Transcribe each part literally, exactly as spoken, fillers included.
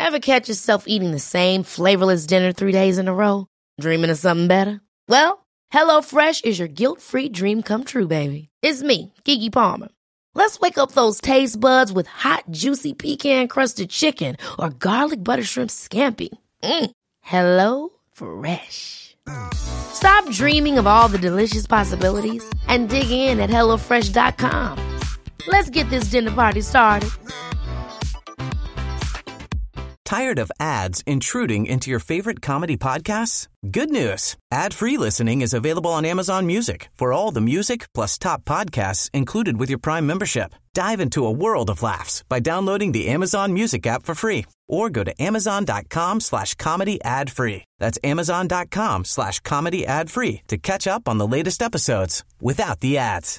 Ever catch yourself eating the same flavorless dinner three days in a row? Dreaming of something better? Well, HelloFresh is your guilt-free dream come true, baby. It's me, Keke Palmer. Let's wake up those taste buds with hot, juicy pecan-crusted chicken or garlic butter shrimp scampi. Mm. Hello Fresh. Stop dreaming of all the delicious possibilities and dig in at hello fresh dot com. Let's get this dinner party started. Tired of ads intruding into your favorite comedy podcasts? Good news. Ad-free listening is available on Amazon Music for all the music plus top podcasts included with your Prime membership. Dive into a world of laughs by downloading the Amazon Music app for free or go to amazon.com slash comedy ad free. That's amazon.com slash comedy ad free to catch up on the latest episodes without the ads.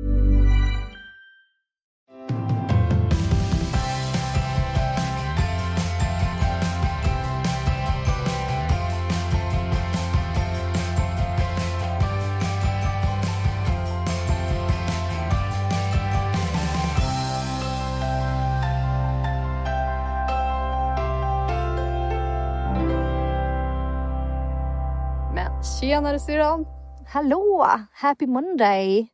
Tjenare syrran. Hallå, happy Monday.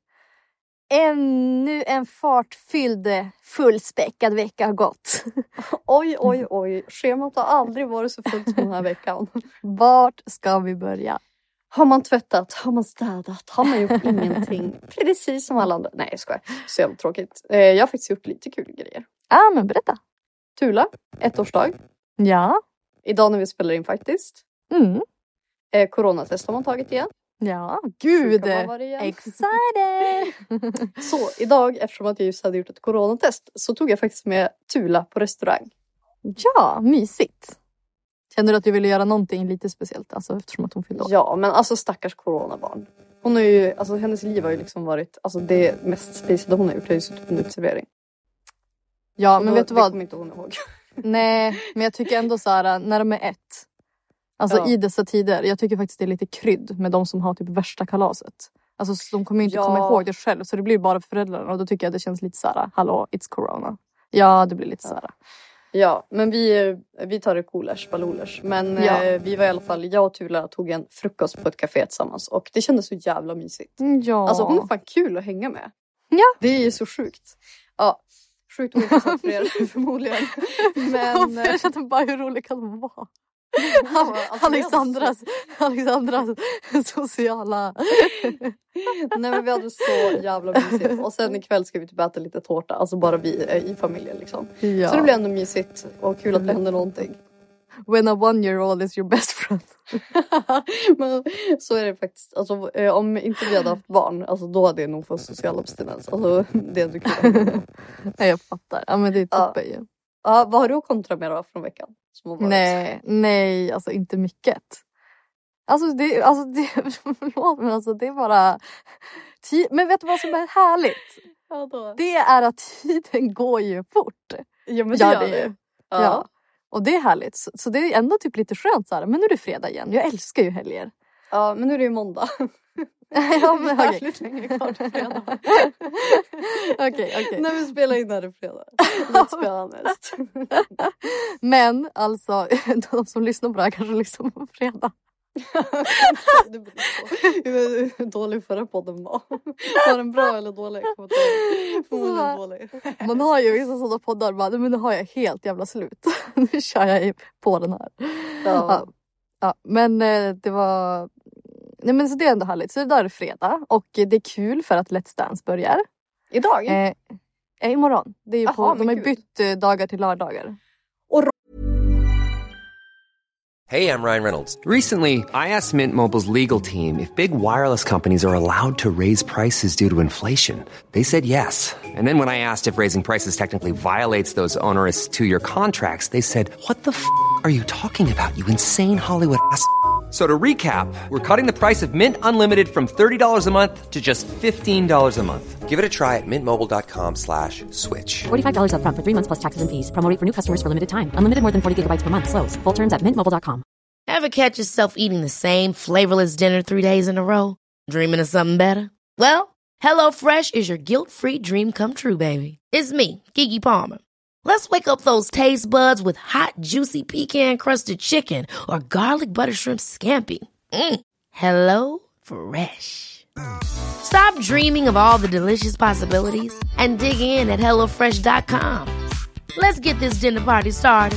Ännu en fartfylld, fullspäckad vecka har gått. Oj, oj, oj. Schemat har aldrig varit så fullt som den här veckan. Vart ska vi börja? Har man tvättat? Har man städat? Har man gjort ingenting? Precis som alla andra. Nej, jag skojar. Så jävla tråkigt. Jag har faktiskt gjort lite kul grejer. Ja, ah, men berätta. Tula, ettårsdag. Ja. Idag när vi spelar in faktiskt. Mm. Eh, coronatest har man tagit igen. Ja, gud. Igen. Excited. Så idag, eftersom att jag just hade gjort ett coronatest, så tog jag faktiskt med Tula på restaurang. Ja, mysigt. Känner du att du ville göra någonting lite speciellt? Alltså eftersom att hon fyllde år? Ja, men alltså stackars coronabarn. Hon har ju, alltså hennes liv har ju liksom varit, alltså det mest speciella hon har gjort är ju suttit på en uteservering. Ja, och men då, vet du vad? Det kommer inte hon ihåg. Nej, men jag tycker ändå så här, när de är ett. Alltså ja. I dessa tider, jag tycker faktiskt det är lite krydd med de som har typ värsta kalaset. Alltså de kommer ju inte ja. komma ihåg det själv, så det blir bara föräldrarna. Och då tycker jag det känns lite så här, hallå, it's corona. Ja, det blir lite så här. Ja, men vi, vi tar det coolers, balolers. Men ja. eh, vi var i alla fall, jag och Tula tog en frukost på ett café tillsammans. Och det kändes så jävla mysigt. Ja. Alltså hon är fan kul att hänga med. Ja. Det är ju så sjukt. Ja, sjukt ointressant för er förmodligen. Men jag känner bara hur rolig kan hon vara. Ja, alltså Alexandras, Alexandras sociala. Nej, men vi hade så jävla mysigt. Och sen ikväll ska vi typ äta lite tårta. Alltså bara vi i familjen liksom. Ja. Så det blir ändå mysigt och kul att det händer någonting. When a one year old is your best friend. Men så är det faktiskt. Alltså, om inte vi hade haft barn, alltså, då hade jag nog fått social abstinens. Alltså det är ändå kul. Ja, jag fattar. Ja, men det är toppen ju. Ja. Ja, vad har du att kontra med då från veckan? Nej, nej, alltså inte mycket. Alltså det, alltså det, förlåt, men alltså det är bara... Ti- men vet du vad som är härligt? Ja, då. Det är att tiden går ju fort. Ja, men det gör det ju. Ja. ja. Och det är härligt. Så, så det är ändå typ lite skönt så här. Men nu är det fredag igen. Jag älskar ju helger. Ja, men nu är det ju måndag. Ja, men okej. Okay. Länge kvar till fredag. Okej, okej. När vi spelar in här i fredag. Let's spela näst. Men alltså, de som lyssnar på det här kanske lyssnar på fredag. Det beror på hur dålig förra podden var. Var den bra eller dålig? Förmodligen dålig. Man har ju vissa sådana poddar bara, men nu har jag helt jävla slut. Nu kör jag på den här. Ja. Ja, ja, men det var... Nej, men så det är ändå härligt. Så idag är det fredag. Och det är kul för att Let's Dance börjar. Idag? Eh, eh, imorgon. Det är ju Aha, på, de har ju bytt eh, dagar till lördagar. Och... Hey, I'm Ryan Reynolds. Recently, I asked Mint Mobile's legal team if big wireless companies are allowed to raise prices due to inflation. They said yes. And then when I asked if raising prices technically violates those onerous two-year contracts, they said, what the f*** are you talking about, you insane Hollywood ass f- So to recap, we're cutting the price of Mint Unlimited from thirty dollars a month to just fifteen dollars a month. Give it a try at mintmobile.com slash switch. forty-five dollars up front for three months plus taxes and fees. Promo rate for new customers for limited time. Unlimited more than forty gigabytes per month. Slows full terms at mint mobile dot com. Ever catch yourself eating the same flavorless dinner three days in a row? Dreaming of something better? Well, HelloFresh is your guilt-free dream come true, baby. It's me, Keke Palmer. Let's wake up those taste buds with hot, juicy pecan-crusted chicken or garlic butter shrimp scampi. Mm. Hello Fresh. Stop dreaming of all the delicious possibilities and dig in at hello fresh dot com. Let's get this dinner party started.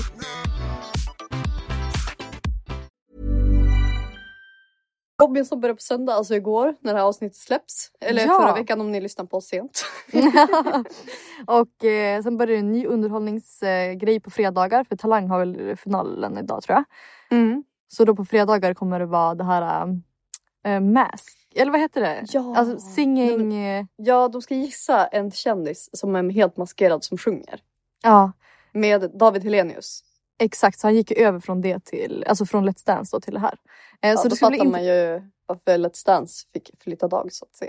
Robinson börjar på söndag, alltså igår, när det här avsnittet släpps. Eller ja. förra veckan om ni lyssnar på oss sent. Och eh, sen börjar det en ny underhållningsgrej eh, på fredagar. För Talang har väl finalen idag, tror jag. Mm. Så då på fredagar kommer det vara det här äh, mask. Eller vad heter det? Ja. Alltså singing. Men, ja, de ska gissa en kändis som är helt maskerad som sjunger. Ja. Med David Hellenius. Exakt, så han gick över från det till, alltså från Let's Dance då till det här. Eh, ja, så då det skulle fattar inte... man ju varför Let's Dance fick flytta dag, så att säga.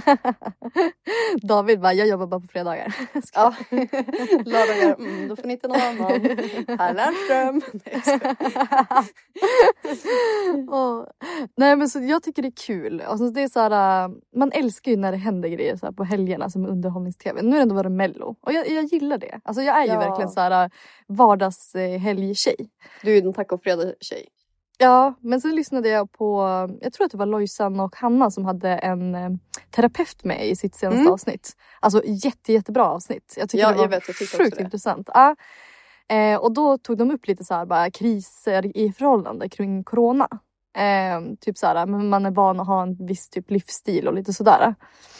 David bara, jag jobbar bara på fredagar. Ja, lördagar, mm, då får ni inte någon annan. Här Lernström. oh. Nej, men så jag tycker det är kul. Alltså, det är så här, man älskar ju när det händer grejer så här på helgerna som underhållnings-tv. Nu är det ändå varit Mello. Och jag, jag gillar det. Alltså jag är ju ja. verkligen så här vardagshelgtjej. Du är ju den tack och fredag tjej. Ja, men sen lyssnade jag på, jag tror att det var Lojsan och Hanna som hade en eh, terapeut med i sitt senaste mm. avsnitt. Alltså jätte, jättebra avsnitt. Jag tycker ja, det var jag vet, jag sjukt intressant. Ja. Eh, och då tog de upp lite så här bara kriser i förhållande kring corona. Eh, typ så här, men man är van att ha en viss typ livsstil och lite sådär.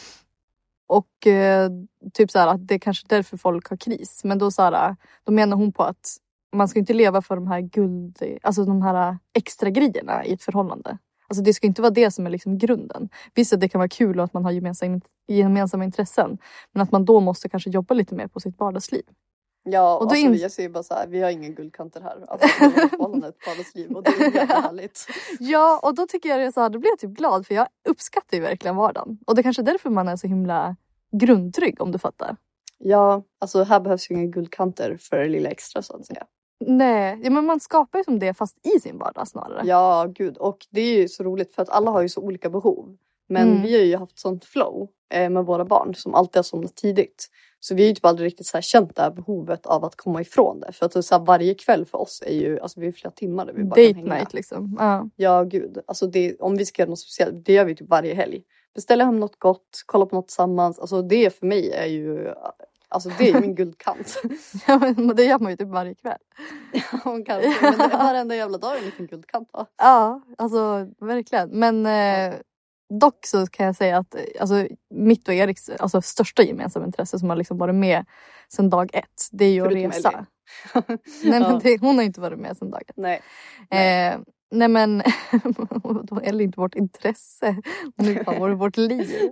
Och eh, typ så här att det är kanske därför folk har kris. Men då så här, då menar hon på att man ska inte leva för de här guld, alltså de här extra grejerna i ett förhållande. Alltså det ska inte vara det som är liksom grunden. Visst att det kan vara kul och att man har gemensamma, gemensamma intressen. Men att man då måste kanske jobba lite mer på sitt vardagsliv. Ja, och alltså, in... jag säger bara så här, vi har ingen guldkanter här. Alltså vi har förhållandet ett vardagsliv och det är väldigt härligt. Ja, och då tycker jag det så här, då blir jag typ glad för jag uppskattar ju verkligen vardagen. Och det är kanske är därför man är så himla grundtrygg, om du fattar. Ja, alltså här behövs ju inga guldkanter för det lilla extra, så att säga. Nej, ja, men man skapar ju som det fast i sin vardag snarare. Ja, gud. Och det är ju så roligt för att alla har ju så olika behov. Men mm. vi har ju haft sånt flow eh, med våra barn som alltid har somnat tidigt. Så vi har ju typ aldrig riktigt så här känt det här behovet av att komma ifrån det. För att så här, varje kväll för oss är ju, alltså vi är flera timmar där vi bara date kan hänga. Night liksom. Ja, ja gud. Alltså det, om vi ska göra något speciellt, det gör vi typ varje helg. Beställa hem något gott, kolla på något tillsammans. Alltså det för mig är ju... Alltså det är min guldkant. Ja, men det gör man ju typ varje kväll. Ja, man kan. Men det varenda jävla dag är en liten guldkant, va? Ja, alltså verkligen. Men eh, dock så kan jag säga att alltså, mitt och Eriks alltså, största gemensamma intresse som har liksom varit med sedan dag ett. Det är ju förutom att resa. Ellie. Nej, men ja. det, hon har inte varit med sedan dag ett. Nej. Nej. Eh, nej men då är det inte vårt intresse. Nu var det vårt liv.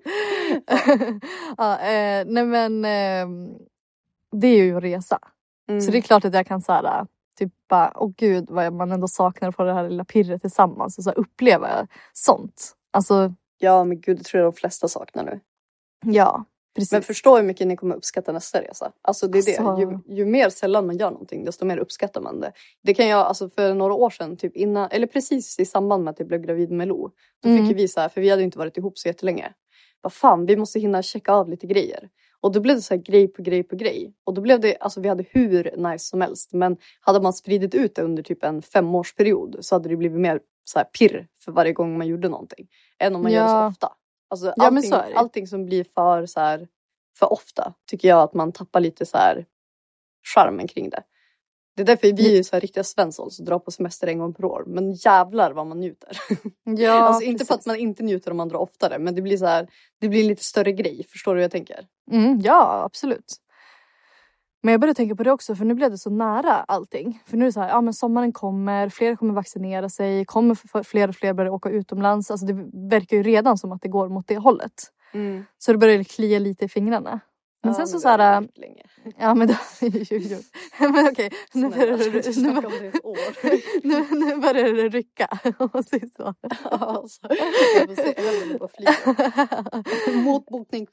ja, eh, nej men eh, det är ju att resa. Mm. Så det är klart att jag kan säga typ bara, åh gud vad man ändå saknar på det här lilla pirret tillsammans. Och så uppleva sånt. Alltså, ja men gud, det tror jag de flesta saknar nu. Ja, precis. Men förstå hur mycket ni kommer uppskatta nästa resa. Alltså det är det. Alltså... Ju, ju mer sällan man gör någonting, desto mer uppskattar man det. Det kan jag, alltså för några år sedan, typ innan, eller precis i samband med att jag blev gravid med Lo. Då mm. fick vi så här, för vi hade inte varit ihop så jättelänge. Vad fan, vi måste hinna checka av lite grejer. Och då blev det så här grej på grej på grej. Och då blev det, alltså vi hade hur nice som helst. Men hade man spridit ut det under typ en femårsperiod så hade det blivit mer så här pirr för varje gång man gjorde någonting. Än om man ja. gör det så ofta. Alltså ja, allting, allting som blir för så här, för ofta tycker jag att man tappar lite så här charmen kring det. Det är därför vi är så här riktiga Svensson som drar på semester en gång per år. Men jävlar vad man njuter. Ja, alltså inte precis. för att man inte njuter om man drar oftare. Men det blir så här, det blir en lite större grej. Förstår du hur jag tänker? Mm, ja, absolut. Men jag började tänka på det också, för nu blev det så nära allting. För nu är det så här, ja men sommaren kommer, fler kommer vaccinera sig, kommer fler och fler börja åka utomlands. Alltså det verkar ju redan som att det går mot det hållet. Mm. Så det börjar klia lite i fingrarna. Men ja, sen så men så här... länge. Ja men då... jo, jo. Men okej. Nu börjar det... Nu, nu, nu börjar det rycka. Och så så. Alltså, jag får se. Jag vill bara flyga. Motbokning.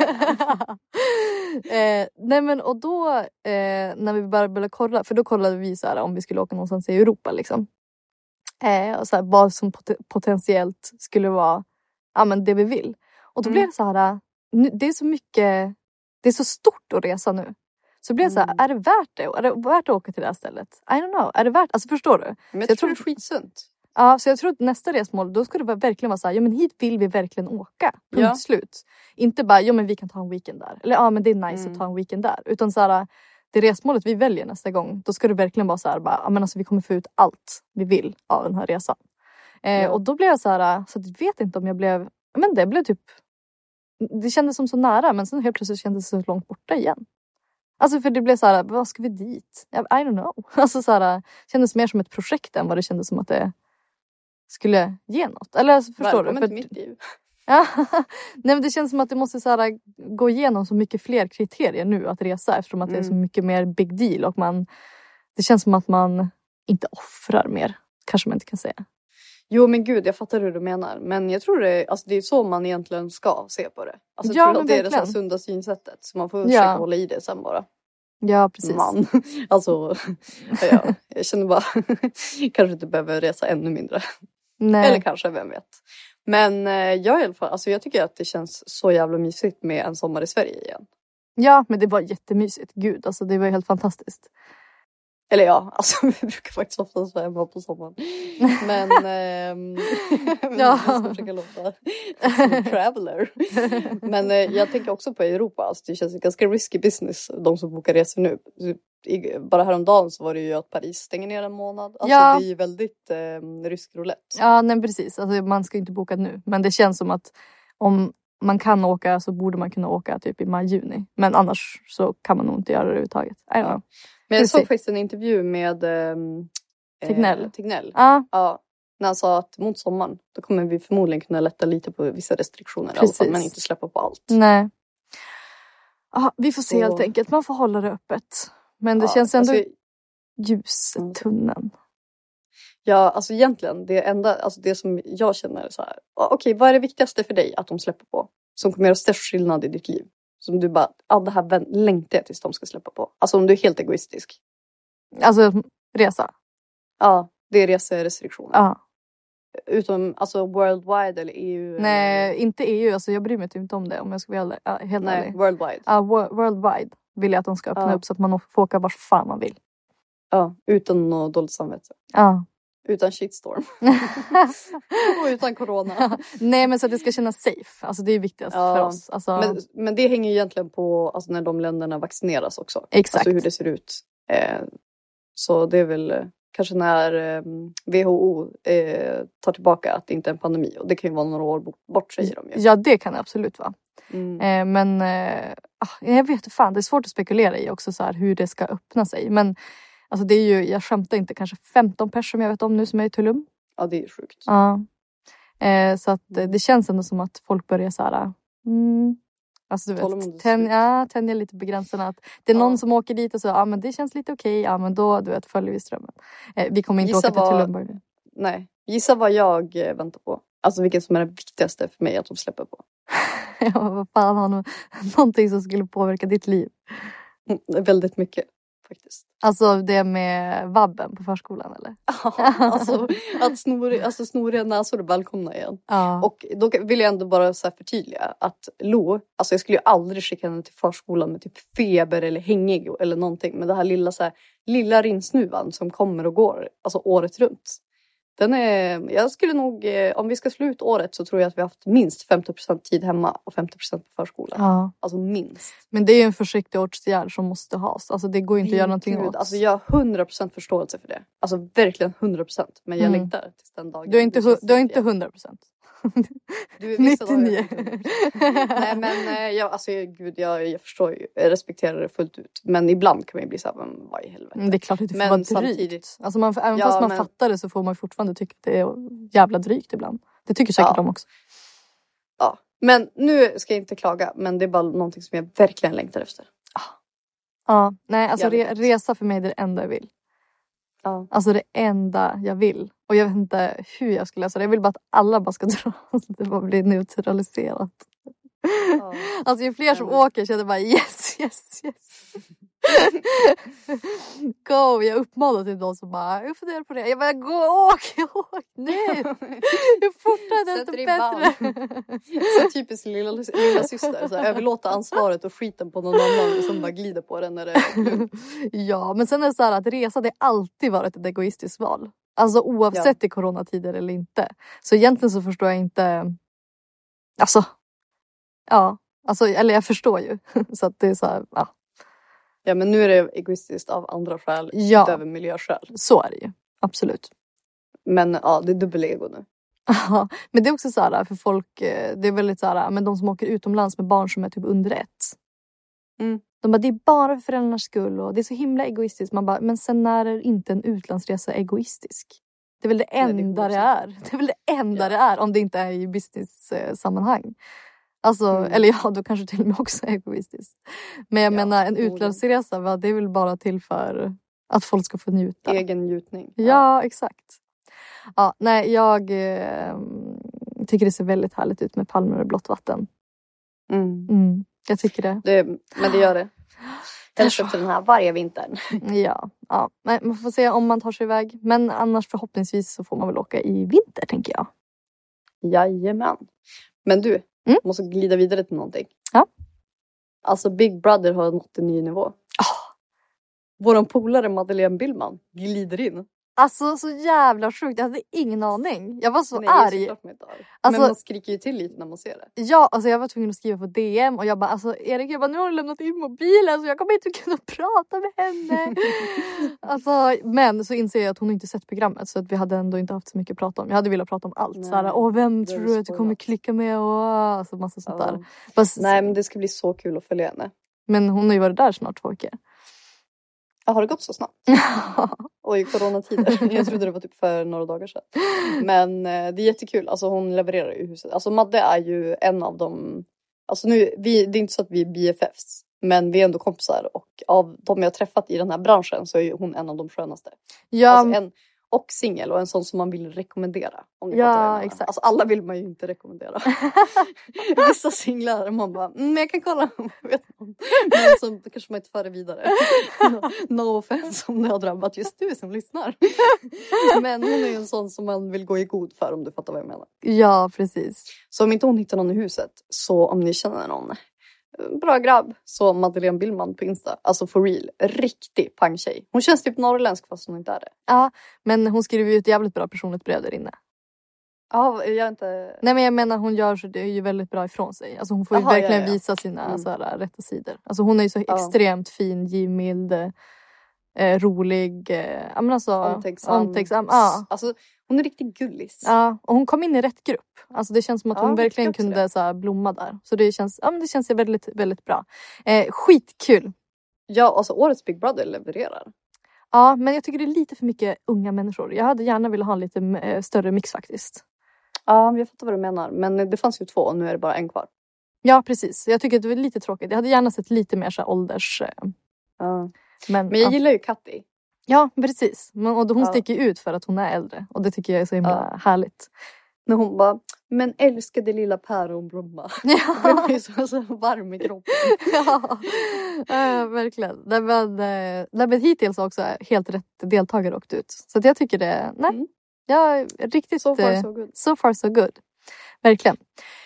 eh, nej men och då... Eh, när vi bara började kolla. För då kollade vi så här om vi skulle åka någonstans i Europa liksom. Eh, och så här, vad som pot- potentiellt skulle vara... Ja men det vi vill. Och då mm. blev det så här... Nu, det är så mycket... Det är så stort att resa nu. Så blir jag så här, är det värt det? Är det värt att åka till det här stället? I don't know. Är det värt? Alltså förstår du? Men jag, jag tror tror det är skitsunt. Ja, så jag tror att nästa resmål, då ska det verkligen vara så här, ja men hit vill vi verkligen åka. Punkt Ja. slut. Inte bara, ja men vi kan ta en weekend där. Eller ja men det är nice Mm. att ta en weekend där. Utan så här, det resmålet vi väljer nästa gång, då ska det verkligen vara så här, bara, ja men alltså vi kommer få ut allt vi vill av den här resan. Eh, Ja. Och då blev jag så här, så jag vet inte om jag blev, men det blev typ, det kändes som så nära, men sen helt plötsligt kändes det så långt borta igen. Alltså för det blev så här, vad ska vi dit? I don't know. Alltså så här, kändes mer som ett projekt än vad det kändes som att det skulle ge något. Eller alltså, förstår Välkommen du? till mitt liv. Ja. Nej men det känns som att det måste så här, gå igenom så mycket fler kriterier nu att resa. Eftersom att mm. det är så mycket mer big deal. Och man, det känns som att man inte offrar mer. Kanske man inte kan säga. Jo men gud, jag fattar hur du menar. Men jag tror det, alltså, det är så man egentligen ska se på det. Alltså, jag Ja, tror att det är det så här verkligen. sunda synsättet. Så man får Ja. försöka hålla i det sen bara. Ja precis. Man. Alltså, ja, jag känner bara kanske inte behöver resa ännu mindre. Nej. Eller kanske, vem vet. Men eh, jag i alla fall, alltså jag tycker att det känns så jävla mysigt med en sommar i Sverige igen. Ja men det var jättemysigt. Gud alltså det var helt fantastiskt. Eller ja, alltså vi brukar faktiskt ofta vara hemma på sommaren. Men ehm, Ja. jag ska försöka låta som traveler. Men eh, jag tänker också på Europa. Alltså, det känns ganska risky business, de som bokar resor nu. I, bara häromdagen så var det ju att Paris stänger ner en månad. Alltså Ja. det är ju väldigt eh, rysk roulette. Ja nej precis. Alltså, man ska inte boka nu. Men det känns som att om man kan åka så borde man kunna åka typ i maj-juni. Men annars så kan man nog inte göra det överhuvudtaget. I don't know. Men jag Vi såg ser. faktiskt en intervju med ehm, Tegnell. Eh, Tegnell. Ja Ja, när han sa att mot sommaren då kommer vi förmodligen kunna lätta lite på vissa restriktioner i alla fall, Precis. men inte släppa på allt. nej. Ja vi får se Så- helt enkelt. Man får hålla det öppet. Men det Ja, känns ändå alltså, ljus i tunneln. ja, alltså egentligen det enda, alltså det som jag känner är så här. ja, Okej, vad är det viktigaste för dig att de släpper på? Som kommer göra störst skillnad i ditt liv? Som du bara, ja det här vän- längtar jag tills de ska släppa på. Alltså om du är helt egoistisk. Alltså resa. Ja, det är reserestriktioner. Ja. Utom, alltså worldwide eller E U. Nej eller, inte E U. Alltså jag bryr mig typ inte om det. Om jag ska vara helt, ja, helt nej, ärlig. worldwide. Ja, wo- worldwide vill jag att de ska öppna Ja. upp så att man får åka vart fan man vill. Ja, utan något dåligt samvete. Ja. Utan shitstorm. Och utan corona. Nej men så att det ska kännas safe. Alltså det är viktigast Ja, för oss. Alltså, Men, men det hänger ju egentligen på alltså, när de länderna vaccineras också. Exakt. Alltså hur det ser ut. Eh, så det är väl eh, kanske när eh, W H O eh, tar tillbaka att det inte är en pandemi. Och det kan ju vara några år bort, bort säger de ju. Ja det kan det absolut vara. Mm. Eh, men eh, ah, jag vet inte fan. Det är svårt att spekulera i också så här, hur det ska öppna sig. Men alltså, det är ju, jag skämtar inte, kanske femton personer som jag vet om nu som är i Tulum. Ja, det är sjukt. Ja. Eh, så att eh, det känns ändå som att folk börjar så här. Mm, alltså du Tala om vet, det tän, slut. ja, tänja lite på gränserna. Att det är någon Ja. som åker dit och så, ja men det känns lite okej. Ja men då, du vet, följer vi strömmen. Eh, vi kommer inte Gissa åka till vad- Tulum. Bara. Nej, gissa vad jag eh, väntar på. Alltså vilket som är det viktigaste för mig att de släpper på. Ja, vad fan har no- någonting som skulle påverka ditt liv. Mm, väldigt mycket faktiskt. Alltså det med vabben på förskolan eller? alltså att snor, alltså, snoriga näsor är välkomna igen. Ja. Och då vill jag ändå bara så här förtydliga att Lo, alltså jag skulle ju aldrig skicka henne till förskolan med typ feber eller hängig eller någonting. Men det här lilla så här, lilla rinsnuvan som kommer och går, alltså året runt. Den är, jag skulle nog, eh, om vi ska slå ut året så tror jag att vi har haft minst femtio procent tid hemma och femtio procent på förskolan. Ja. Alltså minst. Men det är ju en försiktig åtgärd som måste has. Alltså det går ju inte att göra någonting Gud, åt. alltså jag har hundra procent förståelse för det. Alltså verkligen hundra procent. Men jag Mm. längtar tills den dagen. Du har inte, Det känns hu- du har inte igen. hundra procent. Du är vissa dagar nittionio. jag inte- Nej men eh, jag, alltså, gud, jag, jag förstår ju. Jag respekterar det fullt ut. Men ibland kan man ju bli så här, men vad i helvete. Men det är klart att det får Men vara drygt. samtidigt- Alltså man, även Ja, fast man men- fattar det så får man ju fortfarande tycka att det är jävla drygt ibland. Det tycker säkert Ja. de också. Ja. Men nu ska jag inte klaga. Men det är bara någonting som jag verkligen längtar efter. Ja, nej alltså Jag vet re- inte. resa för mig är det enda jag vill. Ja. Alltså det enda jag vill. Och jag vet inte hur jag ska lösa det. Jag vill bara att alla bara ska dra. Så att det bara blir neutraliserat. Ja. Alltså ju fler som Ja, men- åker känner jag bara yes, yes, yes. Go, jag uppmanar till någon som bara, jag funderar på det. Jag bara, gå, åk, åk nu. Ju fortare desto bättre. Så typiskt lilla, lilla syster. Så överlåta ansvaret och skiten på någon annan som bara glider på den när det är. Ja, men sen är det så här att resa, det har alltid varit ett egoistiskt val. Alltså oavsett ja. i coronatider eller inte. Så egentligen så förstår jag inte. Alltså. Ja, alltså, eller jag förstår ju. Så att det är så här, ja. Ja, men nu är det egoistiskt av andra skäl. Ja. Utöver miljöskäl. Så är det ju, absolut. Men ja, det är dubbelego nu. Ja, men det är också så här för folk, det är väldigt så här, men de som åker utomlands med barn som är typ under ett. Mm. De bara, det är bara för föräldrarnas skull och det är så himla egoistiskt. Man bara, men sen när är inte en utlandsresa egoistisk? Det är väl det enda det, det är. Det är väl det enda ja. det är om det inte är i business-sammanhang. Alltså, mm. eller ja, då kanske till och med också är egoistiskt. Men jag ja, menar, en utlandsresa, va, det är väl bara till för att folk ska få njuta. Egen njutning. Ja, ja exakt. Ja, nej, jag eh, tycker det ser väldigt härligt ut med palmer och blått vatten. Mm. Mm, jag tycker det. det. Men det gör det. Jag köpte den här varje vintern. Ja, ja. Nej, man får se om man tar sig iväg. Men annars förhoppningsvis så får man väl åka i vinter, tänker jag. Jajamän. Men du, mm? måste glida vidare till någonting. Ja. Alltså Big Brother har nått en ny nivå. Oh. Våran polare Madeleine Billman glider in. Alltså så jävla sjukt. Jag hade ingen aning. Jag var så Nej, arg. Så alltså, men man skriker ju till lite när man ser det. Ja, alltså jag var tvungen att skriva på D M. Och jag bara, alltså Erik, jag bara, nu har du lämnat in mobilen. Så jag kommer inte kunna prata med henne. Alltså, men så inser jag att hon inte sett programmet. Så att vi hade ändå inte haft så mycket att prata om. Jag hade velat prata om allt. Såhär, åh vem tror du att du kommer klicka med? Och alltså massa sånt ja. där. Fast, nej, men det ska bli så kul att följa henne. Men hon har ju varit där snart två veckor. Ja, har det gått så snabbt? Oj, coronatider. Jag trodde det var typ för några dagar sedan. Men eh, det är jättekul. Alltså hon levererar i huset. Alltså Madde är ju en av dem. Alltså nu, vi, det är inte så att vi är B F Fs. Men vi är ändå kompisar. Och av de jag har träffat i den här branschen så är hon en av de skönaste. Ja. Alltså en, och singel och en sån som man vill rekommendera. Om ni ja, exakt. Alltså alla vill man ju inte rekommendera. Vissa singlar man bara, mm, jag kan kolla om jag vet någon. Men så kanske man inte för det vidare. No, no offense om det har drabbat just du som lyssnar. Men hon är ju en sån som man vill gå i god för, om du fattar vad jag menar. Ja, precis. Så om inte hon hittar någon i huset, så om ni känner någon bra grabb, så Madeleine Billman på Insta. Alltså for real, riktig pangtjej. Hon känns typ norrländsk fast hon inte är det. Ja, men hon skriver ju ett jävligt bra personligt brev där inne. Ja, jag inte... Nej, men jag menar hon gör så det är ju väldigt bra ifrån sig. Alltså hon får ju Aha, verkligen ja, ja. visa sina mm. så här, rätta sidor. Alltså hon är ju så ja. extremt fin, givmild, eh, rolig, eh, ja men alltså omtänksam. omtänksam ja. Alltså hon är riktigt gullis. Ja, och hon kom in i rätt grupp. Alltså det känns som att hon ja, verkligen kunde så här, blomma där. Så det känns, ja men det känns väldigt, väldigt bra. Eh, skitkul. Ja, alltså årets Big Brother levererar. Ja, men jag tycker det är lite för mycket unga människor. Jag hade gärna velat ha en lite eh, större mix faktiskt. Ja, jag fattar vad du menar. Men det fanns ju två och nu är det bara en kvar. Ja, precis. Jag tycker att det var lite tråkigt. Jag hade gärna sett lite mer så här, ålders... Eh, ja. Men, men jag ja. gillar ju Katti. Ja, precis. Men, och hon ja. sticker ut för att hon är äldre. Och det tycker jag är så himla ja. härligt. När hon bara, men älskade lilla päronblomma. Ja. Det var ju så, så varm i kroppen. Ja, äh, verkligen. Nej, men, äh, men hittills också helt rätt deltagare åkt ut. Så att jag tycker det, nej. Mm. Jag är riktigt... So far so good. So far so good. Verkligen.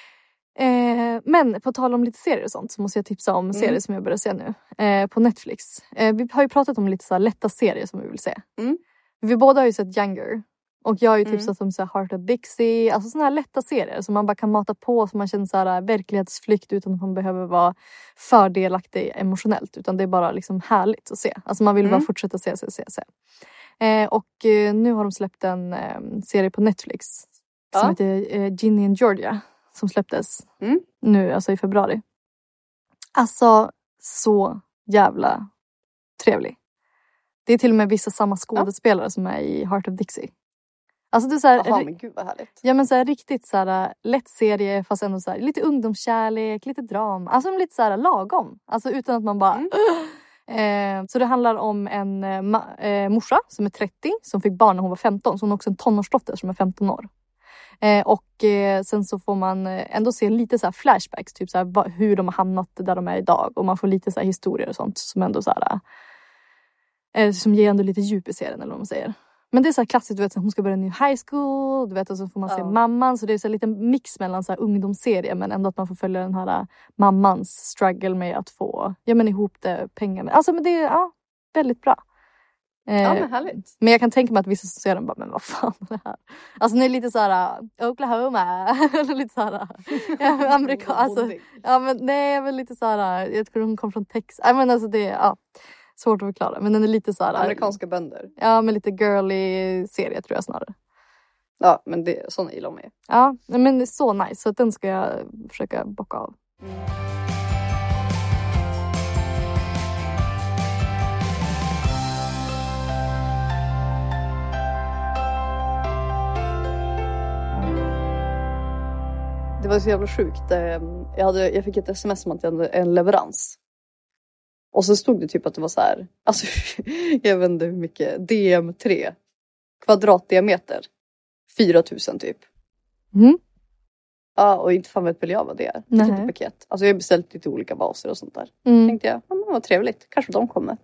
Eh, men på tal om lite serier och sånt så måste jag tipsa om mm. serier som jag börjar se nu. Eh, på Netflix. Eh, vi har ju pratat om lite så här lätta serier som vi vill se. Mm. Vi båda har ju sett Younger. Och jag har ju mm. tipsat om så här Heart of Dixie. Alltså såna här lätta serier som man bara kan mata på. Så man känner så här verklighetsflykt utan att man behöver vara för delaktig emotionellt. Utan det är bara liksom härligt att se. Alltså man vill mm. bara fortsätta se, se, se, se. Eh, och eh, nu har de släppt en eh, serie på Netflix. Som ja. heter eh, Ginny and Georgia. Som släpptes mm. nu, alltså i februari. Alltså, så jävla trevlig. Det är till och med vissa samma skådespelare ja. som är i Heart of Dixie. Alltså det är så här, Jaha, men gud vad härligt. Ja, men så här riktigt så här lätt serie fast ändå så här lite ungdomskärlek, lite drama. Alltså lite så här lagom. Alltså utan att man bara... Mm. Eh, så det handlar om en eh, ma- eh, morsa som är trettio som fick barn när hon var femton. Så hon har också en tonårsdotter som är femton år. Eh, och eh, sen så får man ändå se lite så här flashbacks. Typ så här, va, hur de har hamnat där de är idag. Och man får lite så här historier och sånt. Som ändå så här, eh, som ger ändå lite djup i serien eller vad man säger. Men det är så här klassiskt, du vet, så hon ska börja en ny high school. Du vet, och så får man se ja. mamman. Så det är så här lite mix mellan så här ungdomsserie. Men ändå att man får följa den här uh, mammans struggle med att få ja, men ihop det pengar med. Alltså men det är ja, väldigt bra. Eh, ja men härligt. Men jag kan tänka mig att vissa som ser den bara, men vad fan är det här? Alltså det är lite så här uh, Oklahoma. Eller lite så här ja, amerikan. Alltså, ja men nej, jag är väl lite så här. Jag tror hon kom från Texas. I men alltså det är ja, svårt att förklara. Men den är lite så här. Amerikanska bönder. Ja, men lite girly serie tror jag snarare. Ja, men det såna gillar man ju. Ja, men det är så nice. Så att den ska jag försöka bocka av. Mm. Det var så jävla sjukt. Jag, hade, jag fick ett sms om att jag hade en leverans. Och så stod det typ att det var så här. Alltså jag vet inte hur mycket. D M tre. Kvadratdiameter. fyra tusen typ. Mm. Ja, och inte fan vet väl jag vad det är. Det är ett paket. Alltså jag har beställt lite olika baser och sånt där. Mm. Tänkte jag, ja, men vad trevligt. Kanske de kommer.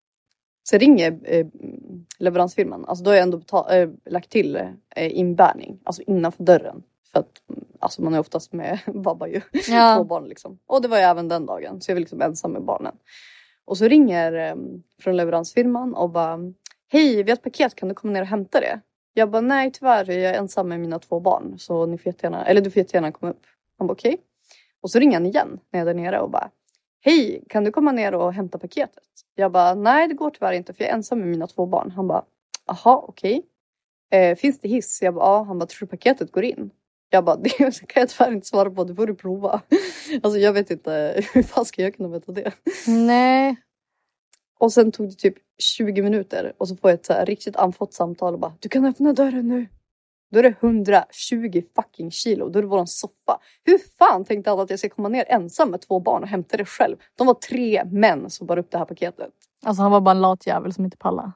Så ringer eh, leveransfirman. Alltså då har jag ändå betal- äh, lagt till eh, inbärning. Alltså innanför dörren. För att alltså man är oftast med babba ju. Ja. Två barn liksom. Och det var ju även den dagen. Så jag var liksom ensam med barnen. Och så ringer eh, från leveransfirman och bara. Hej, vi har ett paket. Kan du komma ner och hämta det? Jag bara, nej tyvärr. Jag är ensam med mina två barn. Så ni får jättegärna, eller du får jättegärna komma upp. Han bara, okej. Okay. Och så ringer han igen när jag är där nere och bara. Hej, kan du komma ner och hämta paketet? Jag bara, nej det går tyvärr inte. För jag är ensam med mina två barn. Han bara, aha, okej. Okay. Eh, finns det hiss? Jag bara, ja. Han bara, tror du paketet går in? Jag bara, det kan jag tyvärr inte svara på. Det får du prova. Alltså jag vet inte. Hur fan ska jag kunna veta det? Nej. Och sen tog det typ tjugo minuter. Och så får jag ett så här riktigt anfått samtal. Och bara, du kan öppna dörren nu. Då är det hundratjugo fucking kilo. Då är det våran soffa. Hur fan tänkte alla att jag ska komma ner ensam med två barn och hämta det själv? De var tre män som bar upp det här paketet. Alltså han var bara en lat jävel som inte pallade.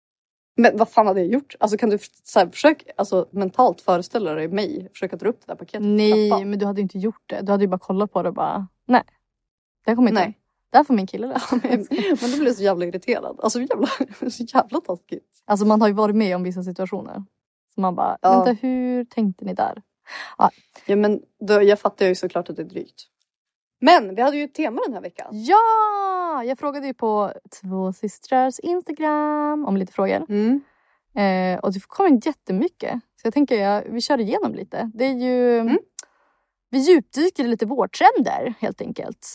Men vad fan hade jag gjort? Alltså kan du så här, försöka alltså, mentalt föreställa dig mig försöka dra upp det där paketet? Nej, trappan? Men du hade ju inte gjort det. Du hade ju bara kollat på det och bara, nej. Det kommer inte. Nej. Där får min kille lösa. Men då blir jag så jävla irriterad. Alltså jävla, så jävla taskigt. Alltså man har ju varit med om vissa situationer. Så man bara, ja. Vänta hur tänkte ni där? Ja, ja men då, jag fattar ju såklart att det är drygt. Men vi hade ju ett tema den här veckan. Ja! Jag frågade ju på två systrars Instagram om lite frågor. Mm. Eh, och det kom in jättemycket. Så jag tänker ja, vi kör igenom lite. Det är ju... Mm. Vi djupdyker i lite vårtrender helt enkelt.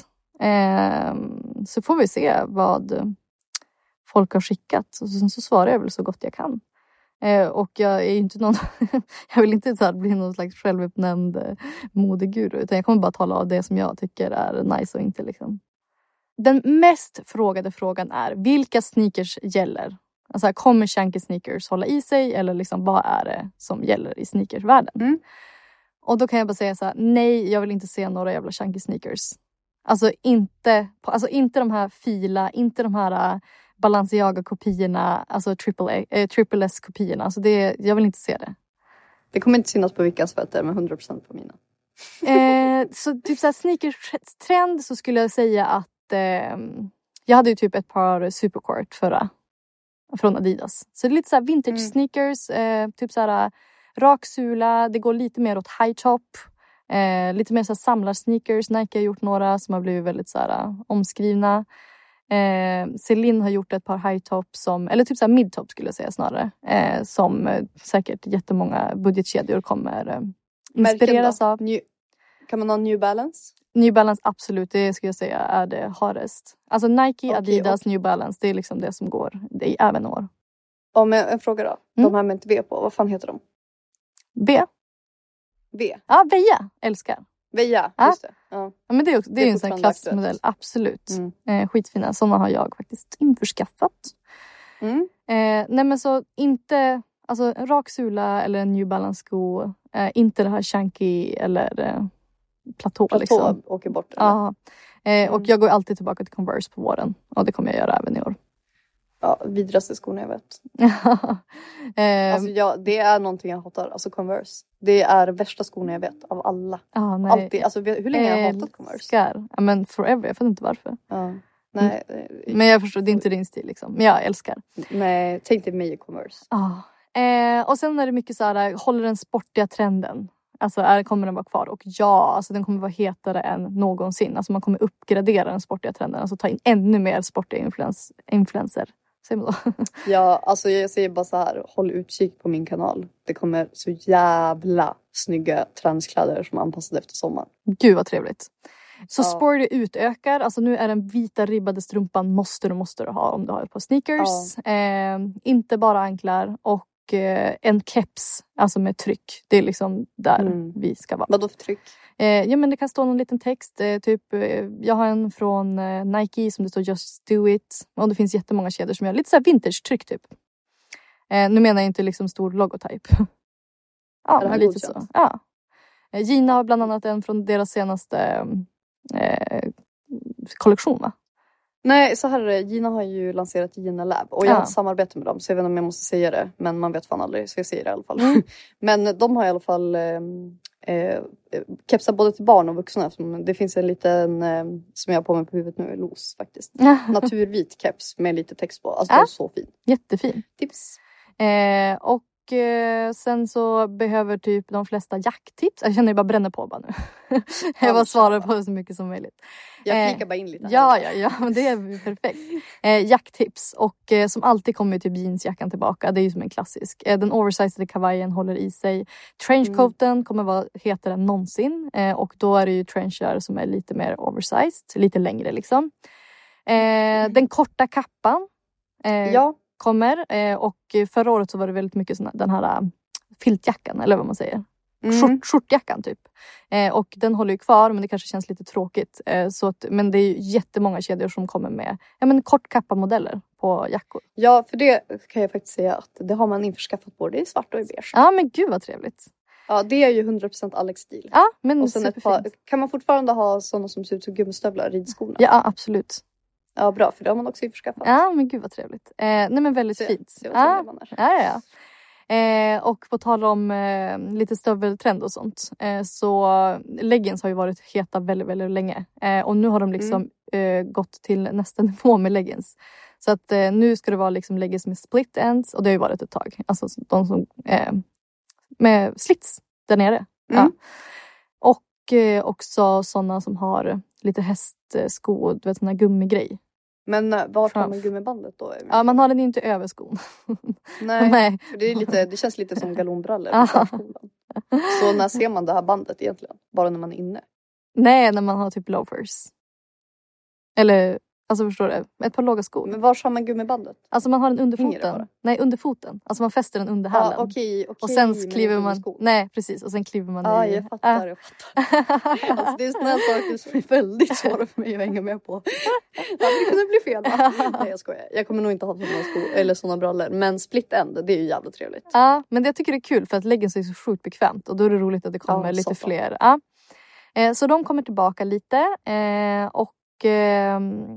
Eh, så får vi se vad folk har skickat. Och sen så svarar jag väl så gott jag kan. Eh, och jag är ju inte någon... jag vill inte så här bli någon slags självuppnämnd eh, modeguru. Utan jag kommer bara tala av det som jag tycker är nice och inte liksom. Den mest frågade frågan är, vilka sneakers gäller? Alltså kommer chunky sneakers hålla i sig? Eller liksom, vad är det som gäller i sneakersvärlden? Mm. Och då kan jag bara säga så här, nej jag vill inte se några jävla chunky sneakers. Alltså inte, alltså inte de här fila, inte de här Balenciaga-kopiorna, alltså triple, äh, triple S-kopiorna. Alltså det, jag vill inte se det. Det kommer inte synas på vilkas fötter, men hundra procent på mina. eh, så typ så här sneakers-trend så skulle jag säga att eh, jag hade ju typ ett par Supercourt förra från Adidas. Så det är lite så här vintage mm. sneakers, eh, typ så här rak sula, det går lite mer åt high top. Eh, lite mer så här samlarsneakers. Nike har gjort några som har blivit väldigt så här omskrivna. Eh, Celine har gjort ett par high top som, eller typ så här mid top skulle jag säga snarare. Eh, som eh, säkert jättemånga budgetkedjor kommer eh, inspireras av. New, kan man ha New Balance? New Balance absolut, det skulle jag säga är det hardest. Alltså Nike, okay, Adidas, okay. New Balance, det är liksom det som går. Det är även år. Ja, men en fråga då. De mm. här med inte V på, vad fan heter de? B. V? Ja, Veja. Älskar. Veja, ja. Just det. Ja. Ja, men det är, också, det det är, är en sån klassmodell. Absolut. Mm. Eh, skitfina. Sådana har jag faktiskt införskaffat. Mm. Eh, nej men så inte... Alltså en rak sula eller en New Balance-sko. Eh, inte det här chunky eller eh, platå. Platå liksom. Åker bort. Ja. Eh, mm. Och jag går alltid tillbaka till Converse på våren. Och det kommer jag göra även i år. Ja, vidraste skorna jag vet. eh, Alltså jag, det är någonting jag hatar. Alltså Converse. Det är värsta skorna jag vet av alla. ah, nej. Alltid. Alltså hur länge har jag hatat Converse? Älskar. Ja, men forever. Jag vet inte varför. Ja. Nej. Mm. Men jag förstår, det är inte din stil liksom. Men jag älskar. Nej, tänk dig mig i Converse. Ah. Eh, och sen är det mycket så här, håller den sportiga trenden. Alltså är, kommer den vara kvar? Och ja, alltså den kommer vara hetare än någonsin. Alltså man kommer uppgradera den sportiga trenden. Alltså ta in ännu mer sportiga influens, influencer. Säger man då? Ja, alltså jag säger bara så här. Håll utkik på min kanal. Det kommer så jävla snygga träningskläder som är anpassade efter sommaren. Gud vad trevligt. Så ja. sporty utökar. Alltså nu är den vita ribbade strumpan måste du måste du ha om du har ett par sneakers. Ja. Eh, inte bara anklar. Och en keps, alltså med tryck. Det är liksom där mm. vi ska vara. Vadå för tryck? Eh, ja men det kan stå någon liten text. Eh, typ, eh, jag har en från eh, Nike som det står Just Do It. Och det finns jättemånga kedjor som gör lite så här vintage-tryck typ. Eh, nu menar jag inte liksom stor logotyp. ja, men lite så. Ja. Eh, Gina har bland annat en från deras senaste eh, kollektion va? Nej, så här är det. Gina har ju lanserat Gina Lab. Och jag ja. har ett samarbete med dem. Så jag vet inte om jag måste säga det. Men man vet fan aldrig. Så jag säger det i alla fall. Mm. Men de har i alla fall eh, eh, kepsar både till barn och vuxna. Det finns en liten eh, som jag har på mig på huvudet nu. Los faktiskt. Naturvit keps med lite text på. Alltså ja. det är så fin. Jättefin. Tips. Eh, och sen så behöver typ de flesta jacktips. Jag känner ju bara bränner på bara nu. jag bara svarar på så mycket som möjligt. Jag flikar bara in lite. Här. Ja, ja, ja. Men det är perfekt. Eh, jacktips. Och eh, som alltid kommer typ jeansjackan tillbaka. Det är ju som en klassisk. Eh, den oversized kavajen håller i sig. Trenchcoaten mm. kommer vara hetare än någonsin. Eh, och då är det ju trenchar som är lite mer oversized. Lite längre liksom. Eh, mm. Den korta kappan. Eh, ja. Kommer. Eh, och förra året så var det väldigt mycket såna, den här uh, filtjackan. Eller vad man säger. Mm. Skjort, skjortjackan typ. Eh, och den håller ju kvar. Men det kanske känns lite tråkigt. Eh, så att, men det är ju jättemånga kedjor som kommer med ja, men kort kappa modeller på jackor. Ja, för det kan jag faktiskt säga att det har man införskaffat både i svart och i beige. Ja, men gud vad trevligt. Ja, det är ju hundra procent Alex-stil. Ja, men och sen ett par, kan man fortfarande ha sådana som ser ut som gummistövlar, ridskorna? Ja, absolut. Ja, bra. För det har man också införskaffat. Ja, men gud vad trevligt. Eh, nej, men väldigt se, fint. Se ja. ja, ja, ja. Eh, och på tal om eh, lite stöveltrend och sånt. Eh, så leggings har ju varit heta väldigt, väldigt länge. Eh, och nu har de liksom mm. eh, gått till nästa nivå med leggings. Så att eh, nu ska det vara liksom leggings med split ends. Och det har ju varit ett tag. Alltså de som eh, med slits där nere. Mm. Ja. Och eh, också sådana som har lite hästsko, du vet sån här gummigrej. Men vart har man gummibandet då? Ja, man har den inte över skon. Nej, Nej. För det, är lite, det känns lite som galonbrallor på förskolan. Så när ser man det här bandet egentligen? Bara när man är inne? Nej, när man har typ loafers. Eller, alltså förstår du? Ett par låga skor. Men var har man gummibandet? Alltså man har den under foten. Nej, under foten. Alltså man fäster den under hälen. Ah, okej, okej. Och sen kliver man... Nej, precis. Och sen kliver man ah, i... Ja, jag fattar, ah. jag fattar. Alltså, det är sådana saker som är väldigt svåra för mig att hänga med på. Ja, det kunde bli fel. Nej, jag skojar. Jag kommer nog inte ha sådana skor eller sådana brallor. Men split end, det är ju jävla trevligt. Ja, men det jag tycker det är kul för att leggings är så sjukt bekvämt. Och då är det roligt att det kommer ja, lite fler. Ja. Eh, så de kommer tillbaka lite. Eh, och eh,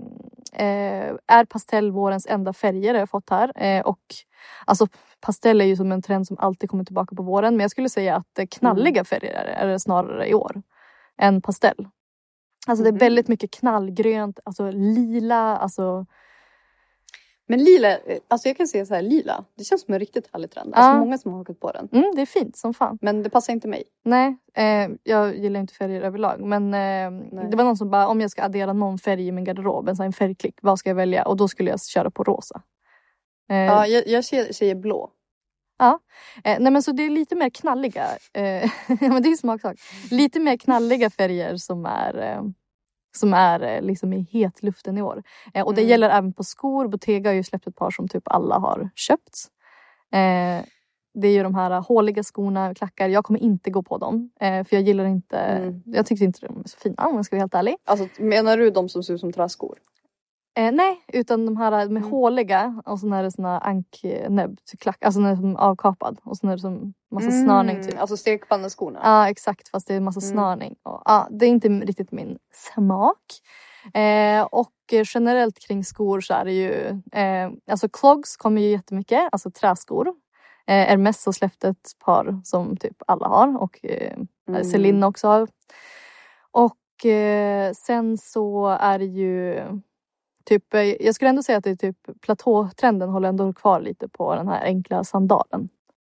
är pastell vårens enda färger jag har fått här. Eh, och alltså pastell är ju som en trend som alltid kommer tillbaka på våren. Men jag skulle säga att knalliga färger är det, är det snarare i år än pastell. Alltså det är väldigt mycket knallgrönt, alltså lila, alltså... Men lila, alltså jag kan säga så här, lila, det känns som en riktigt härlig trend. Alltså ja. många som har hakat på den. Mm, det är fint som fan. Men det passar inte mig. Nej, eh, jag gillar inte färger överlag. Men eh, det var någon som bara, om jag ska addera någon färg i min garderob, en sån här färgklick, vad ska jag välja? Och då skulle jag köra på rosa. Eh, ja, jag, jag säger blå. Ja, eh, nej men så det är lite mer knalliga, eh, men det är smaksak. Lite mer knalliga färger som är... Eh, Som är liksom i hetluften i år. Eh, och det mm. gäller även på skor. Bottega har ju släppt ett par som typ alla har köpt. Eh, det är ju de här håliga skorna, klackar. Jag kommer inte gå på dem. Eh, för jag gillar inte... Mm. Jag tyckte inte de är så fina om jag ska vara helt ärlig. Alltså menar du de som ser ut som träskor? Eh, nej, utan de här med mm. håliga. Och så är det såna anknäbb klack. Alltså den är som avkapad. Och så är det som massa mm. snörning typ. Alltså stekpannaskorna. Ja, exakt. Fast det är massa mm. snörning. Och, ja, det är inte riktigt min smak. Eh, och generellt kring skor så är det ju... Eh, alltså clogs kommer ju jättemycket. Alltså träskor. Eh, Hermes har släppt ett par som typ alla har. Och eh, mm. Celine också har. Och eh, sen så är det ju... Typ, jag skulle ändå säga att det är typ platåtrenden håller ändå kvar lite på den här enkla sandalen.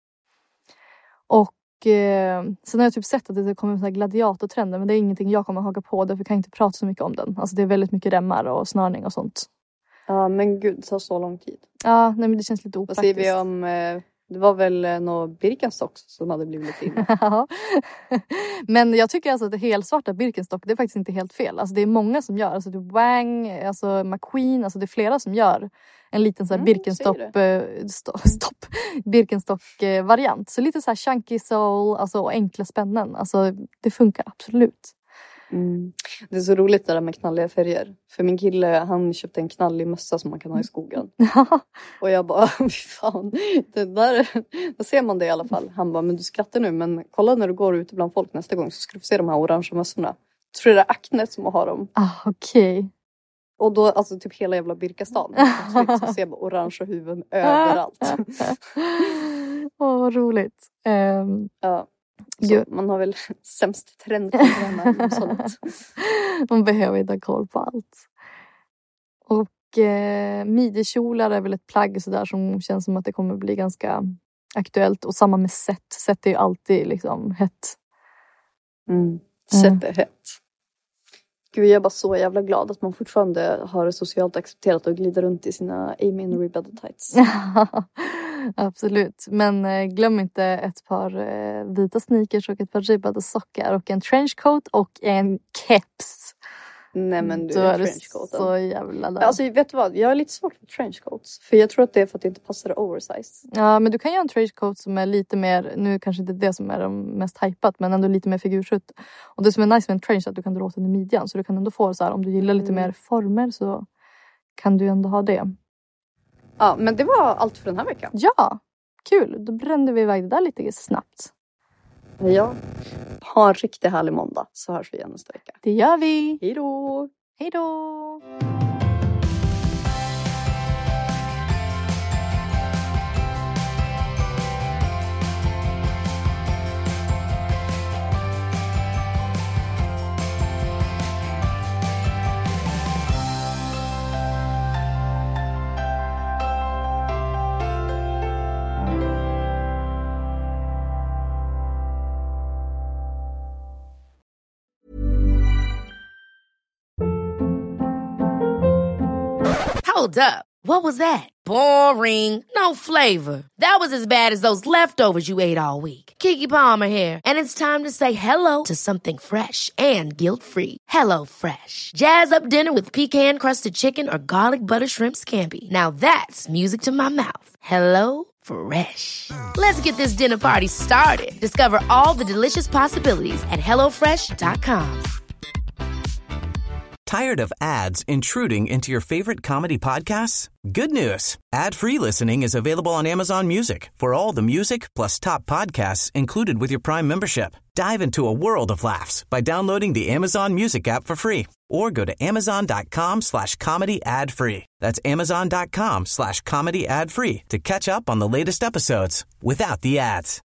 Och eh, sen har jag typ sett att det kommer en sån här gladiatortrender, men det är ingenting jag kommer haka på, därför kan jag inte prata så mycket om den. Alltså det är väldigt mycket remmar och snörning och sånt. Ja, men gud, det tar så lång tid. Ja, nej, men det känns lite opraktiskt. Vad säger vi om... Eh... Det var väl eh, några Birkenstocks som hade blivit lite inne. Ja. Men jag tycker alltså att det helsvarta Birkenstock, det är faktiskt inte helt fel. Alltså det är många som gör. Alltså det Wang, alltså McQueen, alltså det är flera som gör en liten så här mm, Birkenstock, eh, st- stopp, Birkenstock eh, variant. Så lite så här chunky sole, alltså och enkla spännen. Alltså det funkar absolut. Mm. Det är så roligt det där med knalliga färger. För min kille, han köpte en knallig mössa som man kan ha i skogen. Och jag bara, fy fan. Det där, då ser man det i alla fall. Han bara, men du skrattar nu. Men kolla när du går ute bland folk nästa gång så ska du få se de här orangea mössorna. Jag tror det är Acne som har dem. Ah, okej. Okay. Och då, alltså typ hela jävla Birkastan. Så ser man orangea huvuden överallt. Åh, oh, vad roligt. Um... Ja. Så man har väl sämst trend på det sånt. Man behöver inte ha koll på allt. Och eh, midjekjolar är väl ett plagg så där som känns som att det kommer bli ganska aktuellt. Och samma med set. Set är ju alltid liksom hett. Mm. Set är hett. Gud, jag är bara så jävla glad att man fortfarande har det socialt accepterat att glida runt i sina Amin ribbed tights. Absolut. Men eh, glöm inte ett par eh, vita sneakers och ett par ribbade sockar och en trenchcoat och en keps. Nej men du Då är är trenchcoaten. Så jävla där. Alltså vet du vad? Jag är lite svårt för trenchcoats. För jag tror att det är för att det inte passar oversize. Ja, men du kan göra en trenchcoat som är lite mer, nu kanske inte det som är de mest hypat, men ändå lite mer figurskytt. Och det som är nice med en trench är att du kan dra åt den i midjan. Så du kan ändå få så här, om du gillar lite mm. mer former så kan du ändå ha det. Ja, men det var allt för den här veckan. Ja, kul. Då brände vi iväg det där lite snabbt. Ja, ha en riktigt härlig måndag så hörs vi igen nästa vecka. Det gör vi. Hej då. Hej då. Hold up. What was that? Boring. No flavor. That was as bad as those leftovers you ate all week. Keke Palmer here. And it's time to say hello to something fresh and guilt-free. Hello Fresh. Jazz up dinner with pecan-crusted chicken or garlic butter shrimp scampi. Now that's music to my mouth. Hello Fresh. Let's get this dinner party started. Discover all the delicious possibilities at hello fresh dot com. Tired of ads intruding into your favorite comedy podcasts? Good news. Ad-free listening is available on Amazon Music for all the music plus top podcasts included with your Prime membership. Dive into a world of laughs by downloading the Amazon Music app for free or go to amazon.com slash comedy ad free. That's amazon.com slash comedy ad free to catch up on the latest episodes without the ads.